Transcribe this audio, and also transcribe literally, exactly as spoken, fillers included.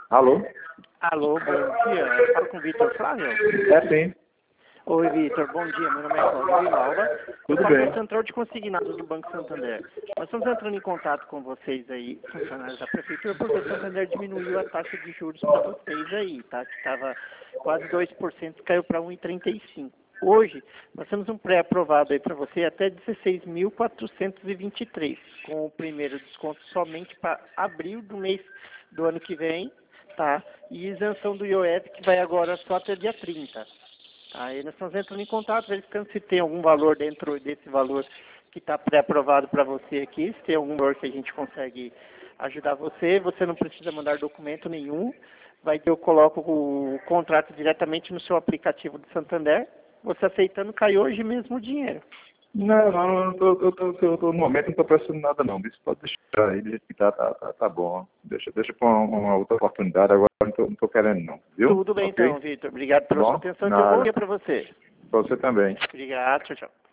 Alô? Alô, bom dia. Falo com o Vitor Flávio? É sim. Oi, Vitor. Bom dia. Meu nome é Cláudio Vilalba. Tudo Eu falo bem. do Central de Consignados do Banco Santander. Nós estamos entrando em contato com vocês aí, funcionários da Prefeitura, porque o Santander diminuiu a taxa de juros para vocês aí, tá? Que estava quase dois por cento, caiu para um vírgula trinta e cinco por cento. Hoje, nós temos um pré-aprovado aí para você até dezesseis mil quatrocentos e vinte e três, com o primeiro desconto somente para abril do mês do ano que vem, tá? E isenção do I O F, que vai agora só até dia trinta. Aí nós estamos entrando em contato, verificando se tem algum valor dentro desse valor que está pré-aprovado para você aqui, se tem algum valor que a gente consegue ajudar você. Você não precisa mandar documento nenhum. Vai ter, eu coloco o contrato diretamente no seu aplicativo do Santander. Você aceitando, cai hoje mesmo o dinheiro. Não, não, eu tô, eu tô, eu tô, eu tô- no momento não estou precisando nada não. Isso pode deixar aí, do jeito que tá, tá, tá, tá bom. Deixa, deixa para uma, uma outra oportunidade, agora não tô, não tô querendo não, viu? Tudo bem Ok? então, Vitor. Obrigado Tá pela sua bom? atenção. Tenha um bom Nada. dia para você. Pra você também. Obrigado. Tchau, tchau.